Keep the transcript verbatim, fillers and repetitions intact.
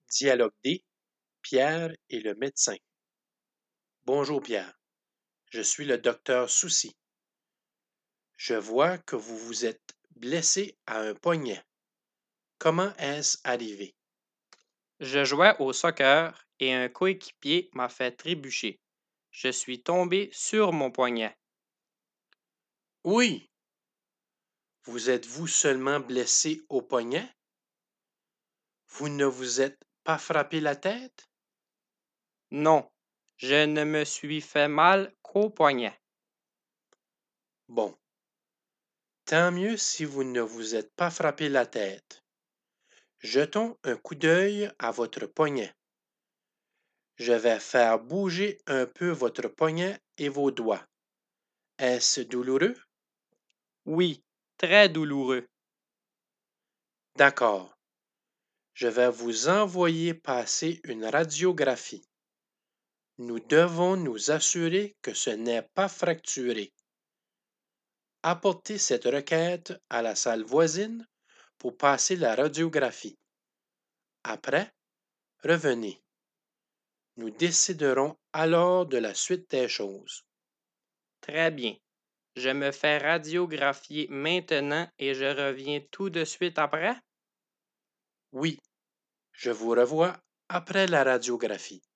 Dialogue D, Pierre et le médecin. Bonjour Pierre, je suis le docteur Souci. Je vois que vous vous êtes blessé à un poignet. Comment est-ce arrivé? Je jouais au soccer et un coéquipier m'a fait trébucher. Je suis tombé sur mon poignet. Oui. Vous êtes-vous seulement blessé au poignet? Vous ne vous êtes pas frappé la tête? Non, je ne me suis fait mal qu'au poignet. Bon. Tant mieux si vous ne vous êtes pas frappé la tête. Jetons un coup d'œil à votre poignet. Je vais faire bouger un peu votre poignet et vos doigts. Est-ce douloureux? Oui, très douloureux. D'accord. Je vais vous envoyer passer une radiographie. Nous devons nous assurer que ce n'est pas fracturé. Apportez cette requête à la salle voisine pour passer la radiographie. Après, revenez. Nous déciderons alors de la suite des choses. Très bien. Je me fais radiographier maintenant et je reviens tout de suite après? Oui, je vous revois après la radiographie.